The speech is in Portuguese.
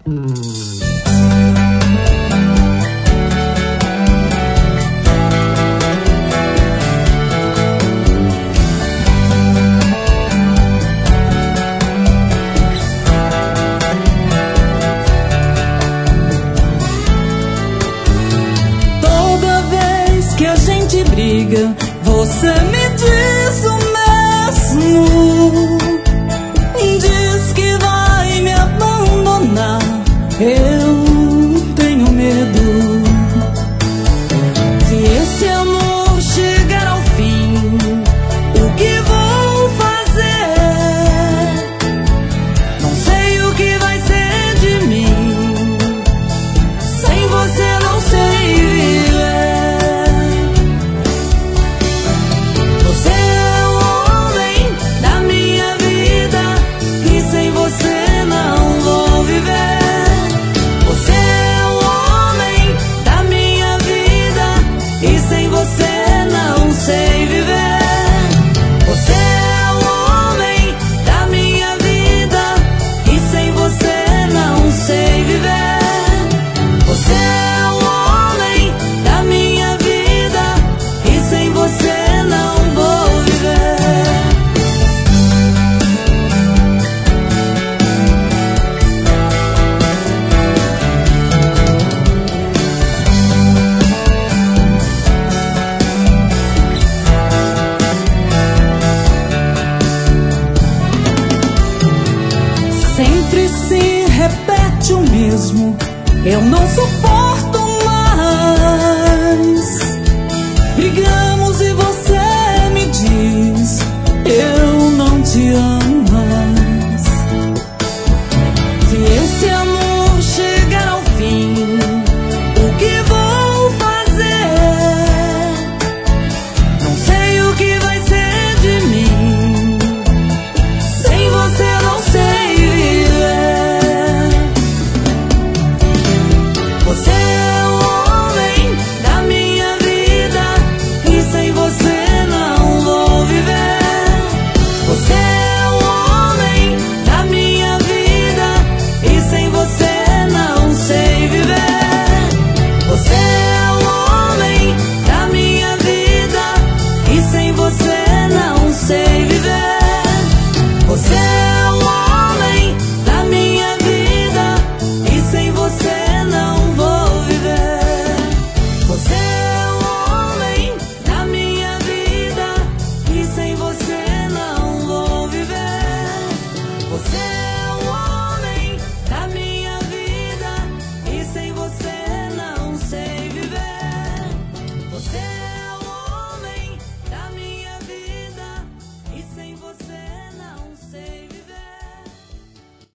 Você me diz o mesmo, diz que vai me abandonar. Eu tenho medo. Se esse amor chegar ao fim, o que vou fazer? Não sei o que vai ser de mim. Sem você não sei viver. Eu não suporto